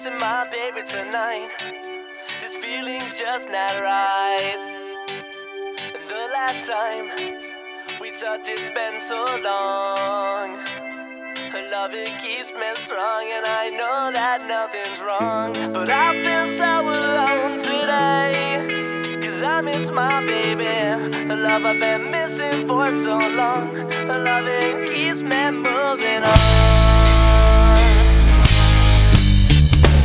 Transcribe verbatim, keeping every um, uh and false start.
To my baby tonight, this feeling's just not right. The last time we touched, it's been so long. Her love, it keeps me strong, and I know that nothing's wrong. But I feel so alone today, cause I miss my baby. Her love I've been missing for so long. Her love, it keeps me moving on.